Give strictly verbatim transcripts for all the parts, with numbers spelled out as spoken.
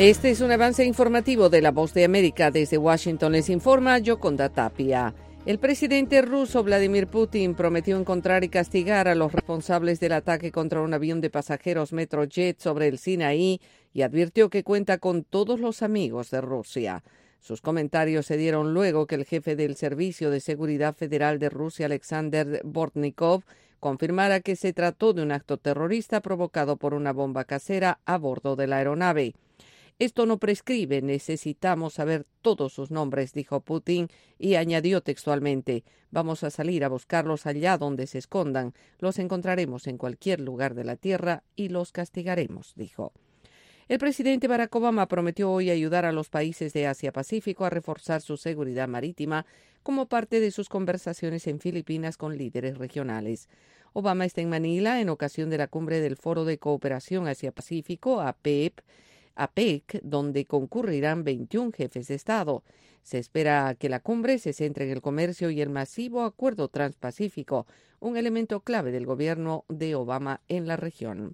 Este es un avance informativo de La Voz de América. Desde Washington les informa Yoconda Tapia. El presidente ruso Vladimir Putin prometió encontrar y castigar a los responsables del ataque contra un avión de pasajeros Metrojet sobre el Sinaí y advirtió que cuenta con todos los amigos de Rusia. Sus comentarios se dieron luego que el jefe del Servicio de Seguridad Federal de Rusia, Alexander Bortnikov, confirmara que se trató de un acto terrorista provocado por una bomba casera a bordo de la aeronave. Esto no prescribe, necesitamos saber todos sus nombres, dijo Putin, y añadió textualmente, vamos a salir a buscarlos allá donde se escondan, los encontraremos en cualquier lugar de la tierra y los castigaremos, dijo. El presidente Barack Obama prometió hoy ayudar a los países de Asia-Pacífico a reforzar su seguridad marítima como parte de sus conversaciones en Filipinas con líderes regionales. Obama está en Manila en ocasión de la cumbre del Foro de Cooperación Asia-Pacífico, A P E P, A P E C, donde concurrirán veintiún jefes de Estado. Se espera que la cumbre se centre en el comercio y el masivo acuerdo transpacífico, un elemento clave del gobierno de Obama en la región.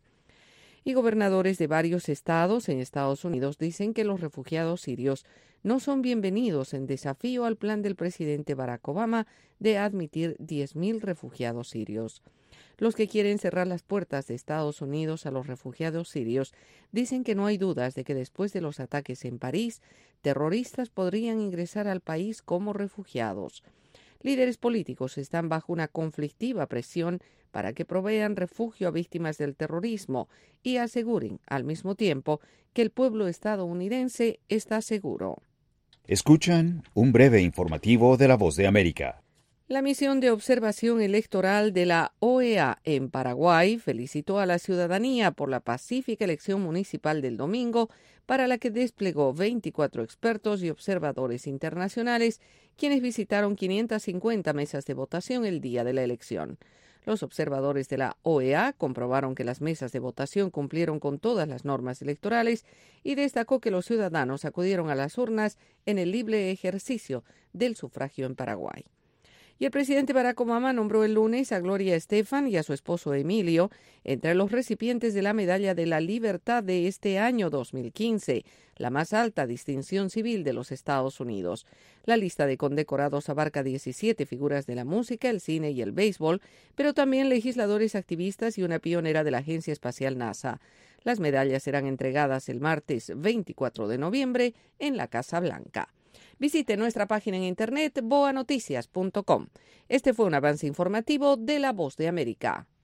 Y gobernadores de varios estados en Estados Unidos dicen que los refugiados sirios no son bienvenidos en desafío al plan del presidente Barack Obama de admitir diez mil refugiados sirios. Los que quieren cerrar las puertas de Estados Unidos a los refugiados sirios dicen que no hay dudas de que después de los ataques en París, terroristas podrían ingresar al país como refugiados. Líderes políticos están bajo una conflictiva presión para que provean refugio a víctimas del terrorismo y aseguren al mismo tiempo que el pueblo estadounidense está seguro. Escuchan un breve informativo de La Voz de América. La misión de observación electoral de la O E A en Paraguay felicitó a la ciudadanía por la pacífica elección municipal del domingo, para la que desplegó veinticuatro expertos y observadores internacionales, quienes visitaron quinientas cincuenta mesas de votación el día de la elección. Los observadores de la O E A comprobaron que las mesas de votación cumplieron con todas las normas electorales y destacó que los ciudadanos acudieron a las urnas en el libre ejercicio del sufragio en Paraguay. Y el presidente Barack Obama nombró el lunes a Gloria Estefan y a su esposo Emilio entre los recipientes de la Medalla de la Libertad de este año dos mil quince, la más alta distinción civil de los Estados Unidos. La lista de condecorados abarca diecisiete figuras de la música, el cine y el béisbol, pero también legisladores, activistas y una pionera de la Agencia Espacial NASA. Las medallas serán entregadas el martes veinticuatro de noviembre en la Casa Blanca. Visite nuestra página en internet boa noticias punto com. Este fue un avance informativo de La Voz de América.